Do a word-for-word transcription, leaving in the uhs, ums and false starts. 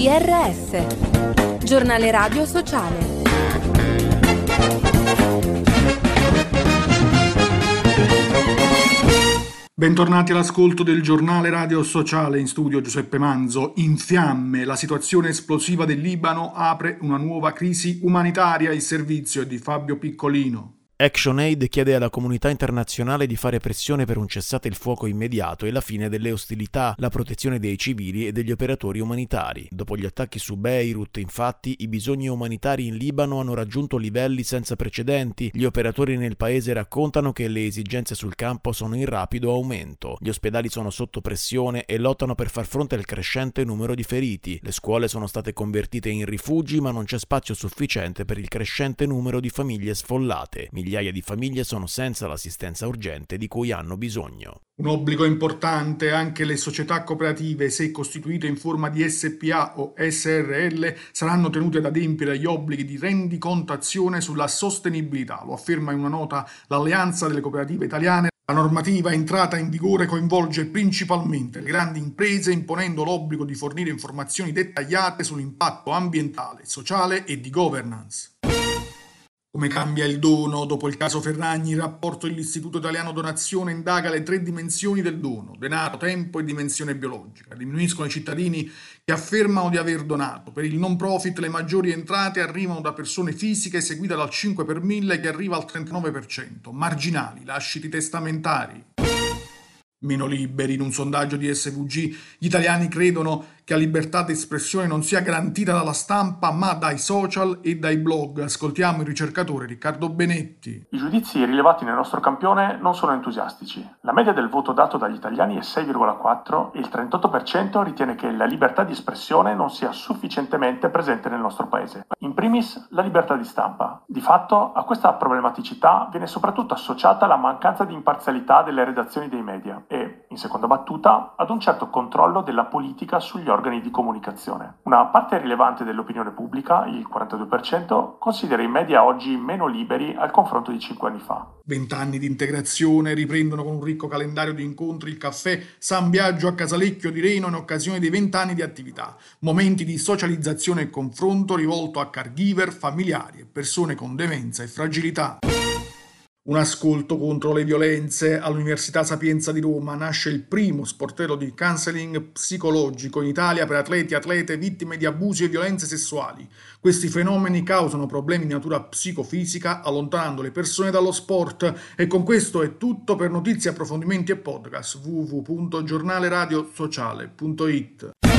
G R S, giornale radio sociale. Bentornati all'ascolto del giornale radio sociale, in studio Giuseppe Manzo. In fiamme, la situazione esplosiva del Libano apre una nuova crisi umanitaria. Il servizio è di Fabio Piccolino. ActionAid chiede alla comunità internazionale di fare pressione per un cessate il fuoco immediato e la fine delle ostilità, la protezione dei civili e degli operatori umanitari. Dopo gli attacchi su Beirut, infatti, i bisogni umanitari in Libano hanno raggiunto livelli senza precedenti. Gli operatori nel paese raccontano che le esigenze sul campo sono in rapido aumento. Gli ospedali sono sotto pressione e lottano per far fronte al crescente numero di feriti. Le scuole sono state convertite in rifugi, ma non c'è spazio sufficiente per il crescente numero di famiglie sfollate. Migliaia di famiglie sono senza l'assistenza urgente di cui hanno bisogno. Un obbligo importante: anche le società cooperative, se costituite in forma di S P A o S R L, saranno tenute ad adempiere agli obblighi di rendicontazione sulla sostenibilità. Lo afferma in una nota l'Alleanza delle Cooperative Italiane. La normativa entrata in vigore coinvolge principalmente le grandi imprese, imponendo l'obbligo di fornire informazioni dettagliate sull'impatto ambientale, sociale e di governance. Come cambia il dono? Dopo il caso Ferragni, il rapporto dell'Istituto Italiano Donazione indaga le tre dimensioni del dono: denaro, tempo e dimensione biologica. Diminuiscono i cittadini che affermano di aver donato. Per il non profit le maggiori entrate arrivano da persone fisiche, seguita dal cinque per mille che arriva al trentanove per cento. Marginali lasciti testamentari. Meno liberi. In un sondaggio di S V G, gli italiani credono che la libertà di espressione non sia garantita dalla stampa ma dai social e dai blog. Ascoltiamo il ricercatore Riccardo Benetti. I giudizi rilevati nel nostro campione non sono entusiastici. La media del voto dato dagli italiani è sei virgola quattro e il trentotto per cento ritiene che la libertà di espressione non sia sufficientemente presente nel nostro paese. In primis, la libertà di stampa. Di fatto, a questa problematicità viene soprattutto associata la mancanza di imparzialità delle redazioni dei media e, in seconda battuta, ad un certo controllo della politica sugli organi di comunicazione. Una parte rilevante dell'opinione pubblica, il quarantadue per cento, considera i media oggi meno liberi al confronto di cinque anni fa. Vent'anni di integrazione riprendono con un ricco calendario di incontri il caffè San Biagio a Casalecchio di Reno in occasione dei vent'anni di attività. Momenti di socializzazione e confronto rivolto a caregiver, familiari e persone con demenza e fragilità. Un ascolto contro le violenze. All'Università Sapienza di Roma nasce il primo sportello di counseling psicologico in Italia per atleti e atlete vittime di abusi e violenze sessuali. Questi fenomeni causano problemi di natura psicofisica, allontanando le persone dallo sport. E con questo è tutto. Per notizie, approfondimenti e podcast w w w punto giornale radio sociale punto it.